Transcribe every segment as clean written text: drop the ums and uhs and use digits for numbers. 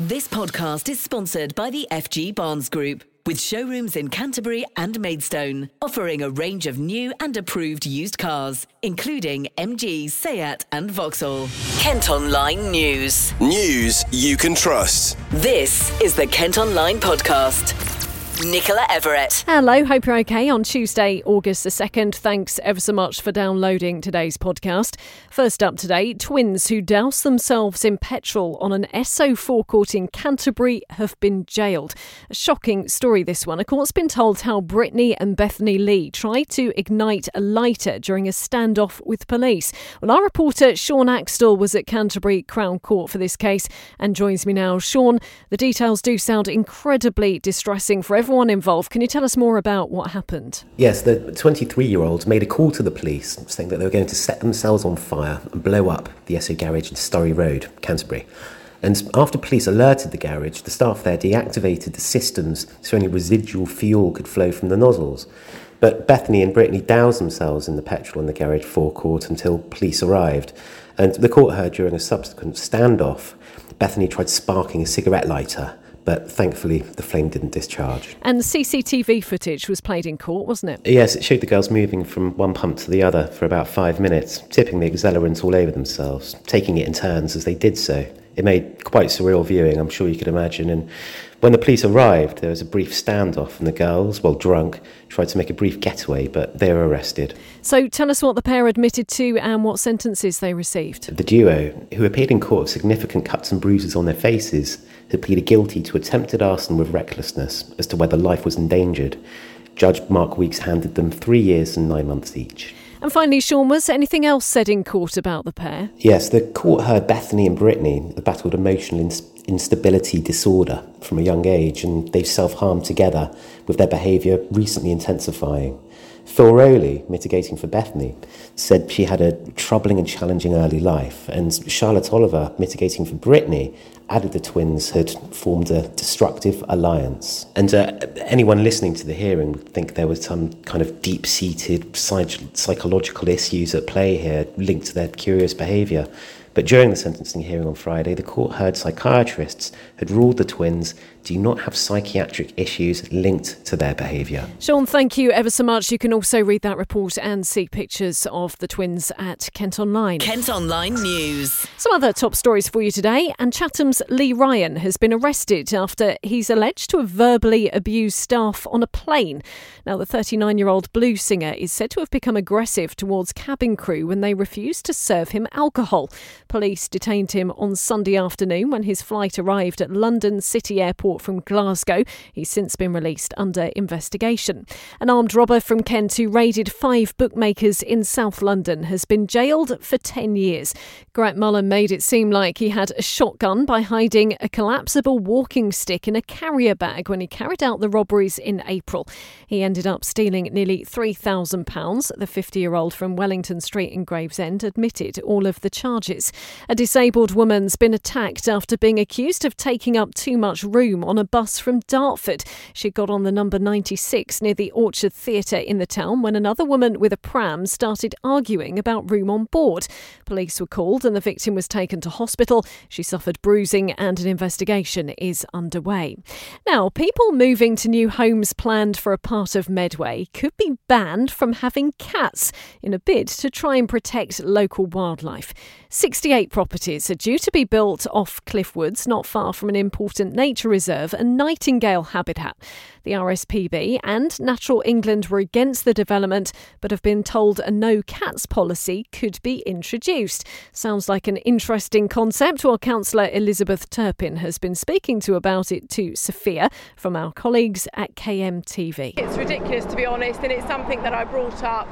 This podcast is sponsored by the FG Barnes Group, with showrooms in Canterbury and Maidstone, offering a range of new and approved used cars, including MG, Seat and Vauxhall. Kent Online News. News you can trust. This is the Kent Online Podcast. Nicola Everett. Hello, hope you're okay on Tuesday, August the 2nd. Thanks ever so much for downloading today's podcast. First up today, twins who doused themselves in petrol on an Esso forecourt in Canterbury have been jailed. A shocking story, this one. A court's been told how Brittany and Bethany Lee tried to ignite a lighter during a standoff with police. Well, our reporter Sean Axtell was at Canterbury Crown Court for this case and joins me now. Sean, the details do sound incredibly distressing for everyone involved. Can you tell us more about what happened? Yes, the 23-year-olds made a call to the police saying that they were going to set themselves on fire and blow up the Esso garage in Storey Road, Canterbury. And after police alerted the garage, the staff there deactivated the systems so only residual fuel could flow from the nozzles. But Bethany and Brittany doused themselves in the petrol in the garage forecourt until police arrived. And the court heard during a subsequent standoff, Bethany tried sparking a cigarette lighter, but thankfully the flame didn't discharge. And CCTV footage was played in court, wasn't it? Yes, it showed the girls moving from one pump to the other for about 5 minutes, tipping the accelerant all over themselves, taking it in turns as they did so. It made quite surreal viewing, I'm sure you could imagine. And when the police arrived, there was a brief standoff and the girls, well drunk, tried to make a brief getaway, but they were arrested. So tell us what the pair admitted to and what sentences they received. The duo, who appeared in court with significant cuts and bruises on their faces, had pleaded guilty to attempted arson with recklessness as to whether life was endangered. Judge Mark Weeks handed them 3 years and 9 months each. And finally, Sean, was anything else said in court about the pair? Yes, the court heard Bethany and Brittany had battled emotional instability disorder from a young age, and they've self-harmed together, with their behaviour recently intensifying. Phil Rowley, mitigating for Bethany, said she had a troubling and challenging early life, and Charlotte Oliver, mitigating for Brittany, added the twins had formed a destructive alliance. And anyone listening to the hearing would think there was some kind of deep-seated psychological issues at play here linked to their curious behaviour. But during the sentencing hearing on Friday, the court heard psychiatrists had ruled the twins do not have psychiatric issues linked to their behaviour. Sean, thank you ever so much. You can also read that report and see pictures of the twins at Kent Online. Kent Online News. Some other top stories for you today. And Chatham's Lee Ryan has been arrested after he's alleged to have verbally abused staff on a plane. Now, the 39-year-old blues singer is said to have become aggressive towards cabin crew when they refused to serve him alcohol. Police detained him on Sunday afternoon when his flight arrived at London City Airport from Glasgow. He's since been released under investigation. An armed robber from Kent who raided 5 bookmakers in South London has been jailed for 10 years. Grant Mullen made it seem like he had a shotgun by hiding a collapsible walking stick in a carrier bag when he carried out the robberies in April. He ended up stealing nearly £3,000. The 50-year-old from Wellington Street in Gravesend admitted all of the charges. A disabled woman's been attacked after being accused of taking up too much room on a bus from Dartford. She got on the number 96 near the Orchard Theatre in the town when another woman with a pram started arguing about room on board. Police were called and the victim was taken to hospital. She suffered bruising and an investigation is underway. Now, people moving to new homes planned for a part of Medway could be banned from having cats in a bid to try and protect local wildlife. 68 properties are due to be built off Cliff Woods, not far from an important nature reserve and nightingale habitat. The RSPB and Natural England were against the development, but have been told a no cats policy could be introduced. Sounds like an interesting concept. Well, Councillor Elizabeth Turpin has been speaking about it to Sophia from our colleagues at KMTV. It's ridiculous, to be honest, and it's something that I brought up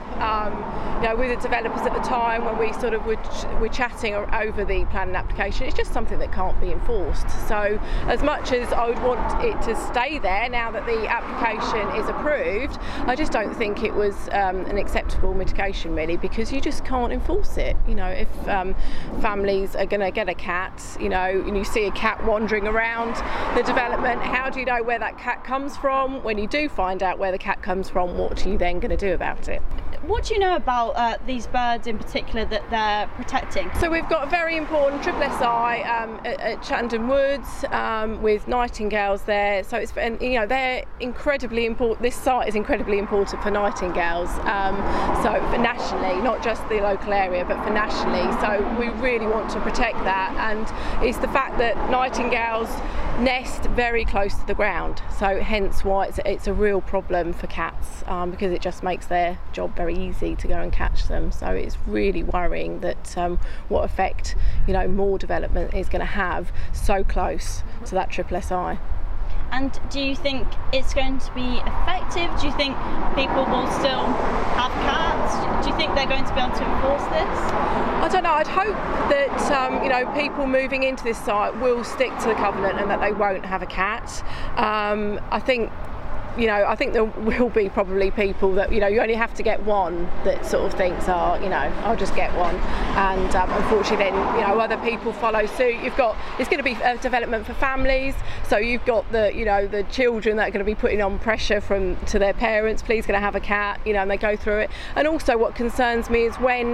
with the developers at the time when we sort of were chatting over the planning application. It's just something that can't be enforced. So as much as I would want it to stay there now that the application is approved, I just don't think it was an acceptable mitigation, really, because you just can't enforce it. You know, if families are going to get a cat, and you see a cat wandering around the development, how do you know where that cat comes from? When you do find out where the cat comes from, what are you then going to do about it? what do you know about these birds in particular that they're protecting? So we've got a very important triple SI at Chattenden Woods with nightingales there. So it's, and, you know, they're incredibly important. This site is incredibly important for nightingales. So for nationally, not just the local area, but for nationally. So we really want to protect that, and it's the fact that nightingales nest very close to the ground. So hence why it's a real problem for cats, because it just makes their job very easy to go and catch them. So it's really worrying that what effect, you know, more development is going to have so close to that triple SI. And do you think it's going to be effective? Do you think people will still have cats? Do you think they're going to be able to enforce this? I don't know. I'd hope that you know, people moving into this site will stick to the covenant and that they won't have a cat. I think there will be probably people that, you know, you only have to get one that sort of thinks, oh, you know, I'll just get one, and unfortunately then, you know, other people follow suit. It's going to be a development for families, so you've got the children that are going to be putting on pressure to their parents, please can I have a cat, you know, and they go through it. And also what concerns me is when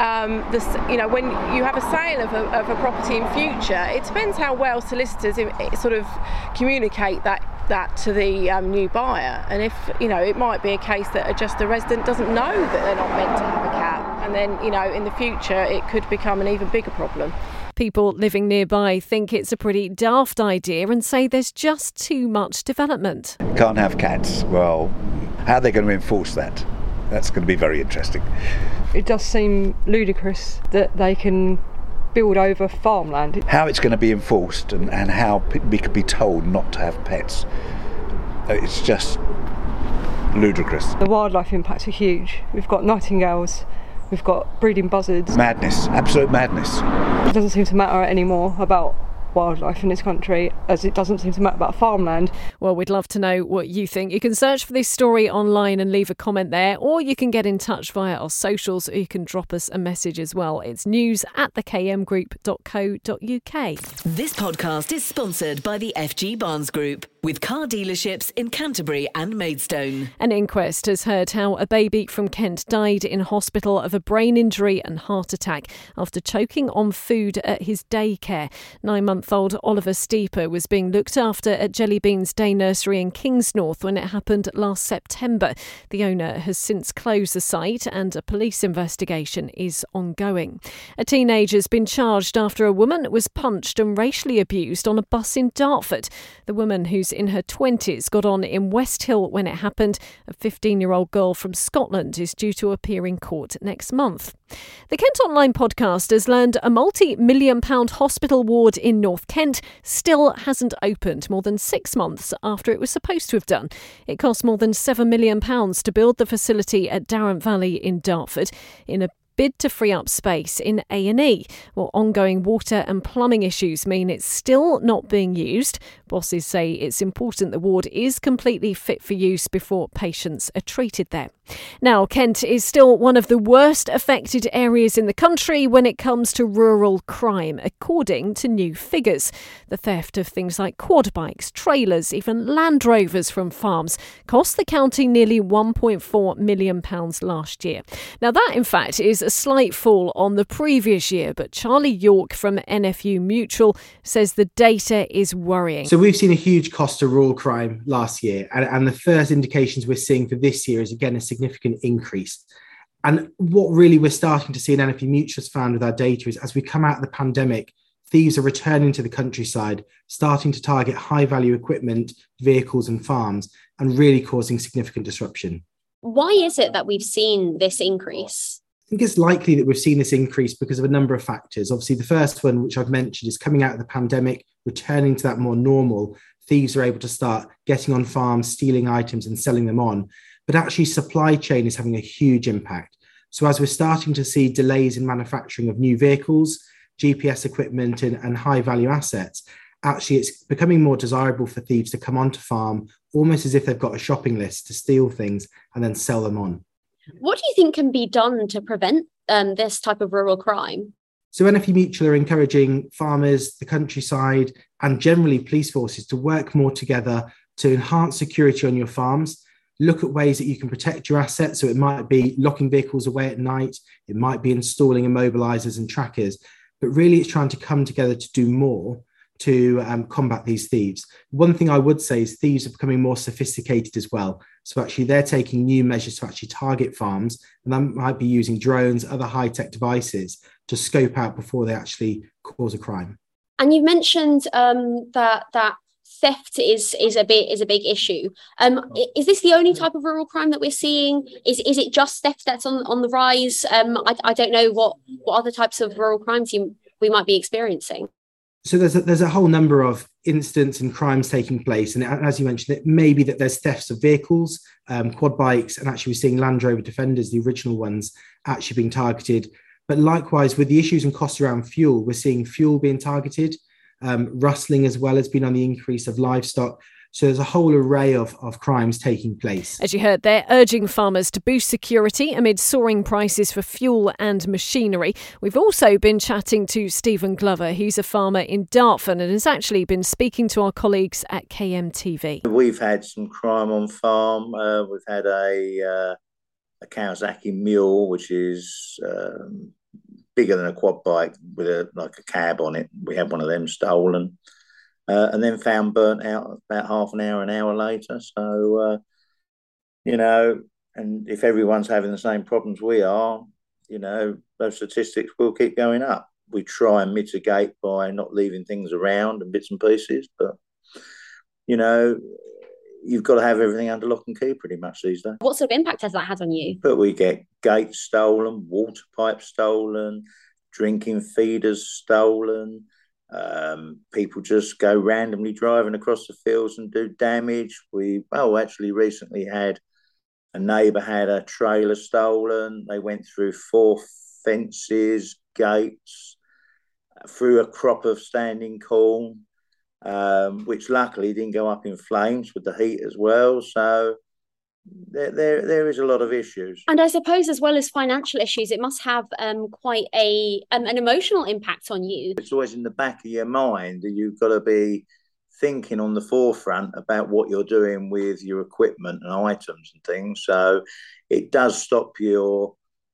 when you have a sale of a property in future, it depends how well solicitors sort of communicate that to the new buyer, and if, you know, it might be a case that just the resident doesn't know that they're not meant to have a cat, and then, you know, in the future it could become an even bigger problem. People living nearby think it's a pretty daft idea and say there's just too much development. Can't have cats. Well, how are they going to enforce that? That's going to be very interesting. It does seem ludicrous that they can build over farmland. How it's going to be enforced and how we could be told not to have pets, it's just ludicrous. The wildlife impacts are huge. We've got nightingales, we've got breeding buzzards. Madness, absolute madness. It doesn't seem to matter anymore about wildlife in this country, as it doesn't seem to matter about farmland. Well, we'd love to know what you think. You can search for this story online and leave a comment there, or you can get in touch via our socials, or you can drop us a message as well. It's news@thekmgroup.co.uk. This podcast is sponsored by the FG Barnes Group, with car dealerships in Canterbury and Maidstone. An inquest has heard how a baby from Kent died in hospital of a brain injury and heart attack after choking on food at his daycare. 9-month-old Oliver Steeper was being looked after at Jellybeans Day Nursery in Kingsnorth when it happened last September. The owner has since closed the site and a police investigation is ongoing. A teenager's been charged after a woman was punched and racially abused on a bus in Dartford. The woman, who's in her 20s, got on in West Hill when it happened. A 15-year-old girl from Scotland is due to appear in court next month. The Kent Online podcast has learned a multi-million-pound hospital ward in North Kent still hasn't opened more than 6 months after it was supposed to have done. It cost more than £7 million to build the facility at Darrant Valley in Dartford in a bid to free up space in A&E. Well, ongoing water and plumbing issues mean it's still not being used. Bosses say it's important the ward is completely fit for use before patients are treated there. Now, Kent is still one of the worst affected areas in the country when it comes to rural crime, according to new figures. The theft of things like quad bikes, trailers, even Land Rovers from farms cost the county nearly £1.4 million last year. Now, that, in fact, is a slight fall on the previous year, but Charlie York from NFU Mutual says the data is worrying. So we've seen a huge cost to rural crime last year, and the first indications we're seeing for this year is, again, a significant increase. And what really we're starting to see in NFU Mutual has found with our data is, as we come out of the pandemic, thieves are returning to the countryside, starting to target high-value equipment, vehicles and farms, and really causing significant disruption. Why is it that we've seen this increase? I think it's likely that we've seen this increase because of a number of factors. Obviously, the first one, which I've mentioned, is coming out of the pandemic, returning to that more normal. Thieves are able to start getting on farms, stealing items and selling them on. But actually, supply chain is having a huge impact. So as we're starting to see delays in manufacturing of new vehicles, GPS equipment and high-value assets, actually it's becoming more desirable for thieves to come onto farm, almost as if they've got a shopping list to steal things and then sell them on. What do you think can be done to prevent this type of rural crime? So NFU Mutual are encouraging farmers, the countryside, and generally police forces to work more together to enhance security on your farms, look at ways that you can protect your assets. So it might be locking vehicles away at night. It might be installing immobilizers and trackers. But really, it's trying to come together to do more to combat these thieves. One thing I would say is thieves are becoming more sophisticated as well. So actually, they're taking new measures to actually target farms, and that might be using drones, other high-tech devices to scope out before they actually cause a crime. And you mentioned that theft is a big issue. Is this the only type of rural crime that we're seeing? Is it just theft that's on the rise? I don't know what other types of rural crimes we might be experiencing. So there's a whole number of incidents and crimes taking place, and as you mentioned, it may be that there's thefts of vehicles, quad bikes, and actually we're seeing Land Rover Defenders, the original ones, actually being targeted. But likewise, with the issues and costs around fuel, we're seeing fuel being targeted. Rustling as well has been on the increase of livestock. So there's a whole array of crimes taking place. As you heard, they're urging farmers to boost security amid soaring prices for fuel and machinery. We've also been chatting to Stephen Glover. He's a farmer in Dartford and has actually been speaking to our colleagues at KMTV. We've had some crime on farm. We've had a Kawasaki mule, which is bigger than a quad bike with a cab on it. We had one of them stolen. And then found burnt out about half an hour later. So, and if everyone's having the same problems we are, those statistics will keep going up. We try and mitigate by not leaving things around and bits and pieces, but, you've got to have everything under lock and key pretty much these days. What sort of impact has that had on you? But we get gates stolen, water pipes stolen, drinking feeders stolen. People just go randomly driving across the fields and do damage. Actually recently had a neighbour had a trailer stolen. They went through 4 fences, gates, through a crop of standing corn, which luckily didn't go up in flames with the heat as well. So there is a lot of issues. And I suppose as well as financial issues, it must have quite an emotional impact on you. It's always in the back of your mind that you've got to be thinking on the forefront about what you're doing with your equipment and items and things. So it does stop your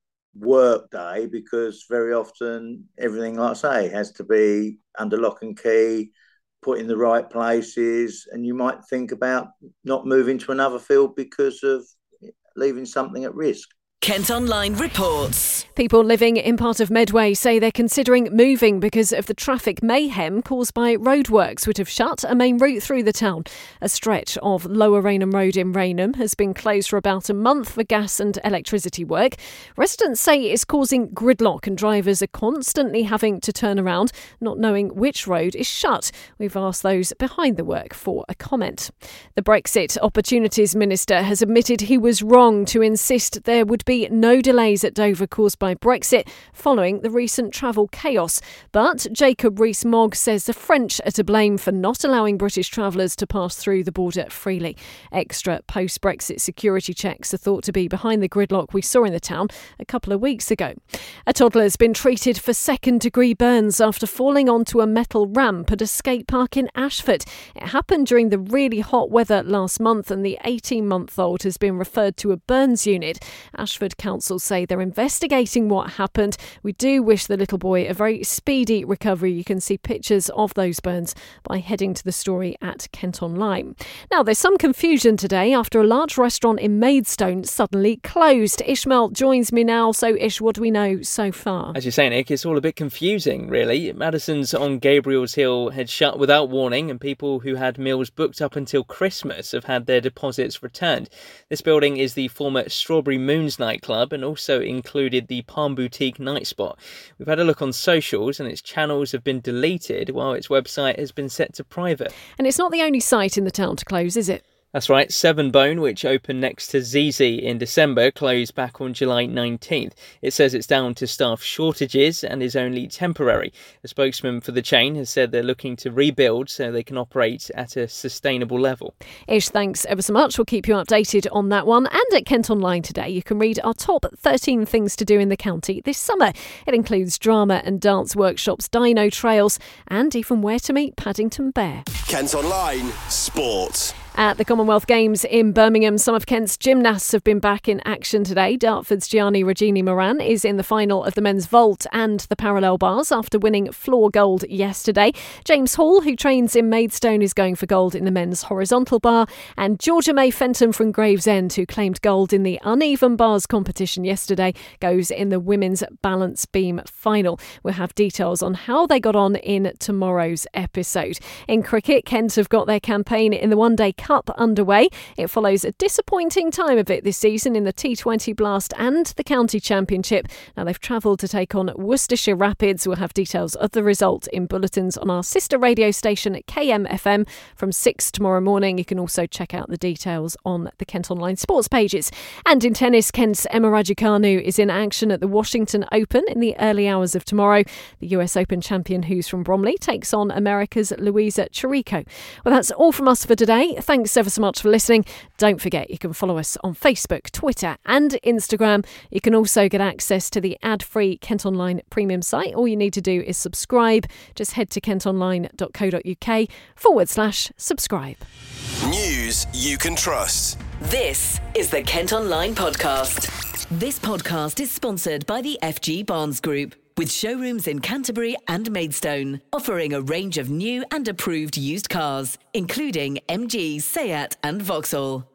work day because very often everything, like I say, has to be under lock and key, put in the right places, and you might think about not moving to another field because of leaving something at risk. Kent Online reports. People living in part of Medway say they're considering moving because of the traffic mayhem caused by roadworks which have shut a main route through the town. A stretch of Lower Rainham Road in Rainham has been closed for about a month for gas and electricity work. Residents say it's causing gridlock and drivers are constantly having to turn around, not knowing which road is shut. We've asked those behind the work for a comment. The Brexit Opportunities Minister has admitted he was wrong to insist there would be no delays at Dover caused by Brexit following the recent travel chaos. But Jacob Rees-Mogg says the French are to blame for not allowing British travellers to pass through the border freely. Extra post-Brexit security checks are thought to be behind the gridlock we saw in the town a couple of weeks ago. A toddler has been treated for second-degree burns after falling onto a metal ramp at a skate park in Ashford. It happened during the really hot weather last month and the 18-month-old has been referred to a burns unit. Ashford Council say they're investigating what happened. We do wish the little boy a very speedy recovery. You can see pictures of those burns by heading to the story at Kent Online. Now, there's some confusion today after a large restaurant in Maidstone suddenly closed. Ishmael joins me now. So, Ish, what do we know so far? As you say, Nick, it's all a bit confusing, really. Madison's on Gabriel's Hill had shut without warning, and people who had meals booked up until Christmas have had their deposits returned. This building is the former Strawberry Moons nightclub and also included the Palm Boutique night spot. We've had a look on socials and its channels have been deleted while its website has been set to private. And it's not the only site in the town to close, is it? That's right, Severnbone, which opened next to Zizi in December, closed back on July 19th. It says it's down to staff shortages and is only temporary. A spokesman for the chain has said they're looking to rebuild so they can operate at a sustainable level. Ish, thanks ever so much. We'll keep you updated on that one. And at Kent Online today, you can read our top 13 things to do in the county this summer. It includes drama and dance workshops, dino trails, and even where to meet Paddington Bear. Kent Online Sport. At the Commonwealth Games in Birmingham, some of Kent's gymnasts have been back in action today. Dartford's Gianni Regini Moran is in the final of the men's vault and the parallel bars after winning floor gold yesterday. James Hall, who trains in Maidstone, is going for gold in the men's horizontal bar. And Georgia May Fenton from Gravesend, who claimed gold in the uneven bars competition yesterday, goes in the women's balance beam final. We'll have details on how they got on in tomorrow's episode. In cricket, Kent have got their campaign in the One Day Cup underway. It follows a disappointing time of it this season in the T20 Blast and the County Championship. Now they've travelled to take on Worcestershire Rapids. We'll have details of the result in bulletins on our sister radio station KMFM from 6 tomorrow morning. You can also check out the details on the Kent Online sports pages. And in tennis, Kent's Emma Raducanu is in action at the Washington Open in the early hours of tomorrow. The US Open champion, who's from Bromley, takes on America's Louisa Chirico. Well, that's all from us for today. Thanks ever so much for listening. Don't forget, you can follow us on Facebook, Twitter and Instagram. You can also get access to the ad-free Kent Online premium site. All you need to do is subscribe. Just head to kentonline.co.uk/subscribe. News you can trust. This is the Kent Online Podcast. This podcast is sponsored by the FG Barnes Group, with showrooms in Canterbury and Maidstone, offering a range of new and approved used cars, including MG, Seat and Vauxhall.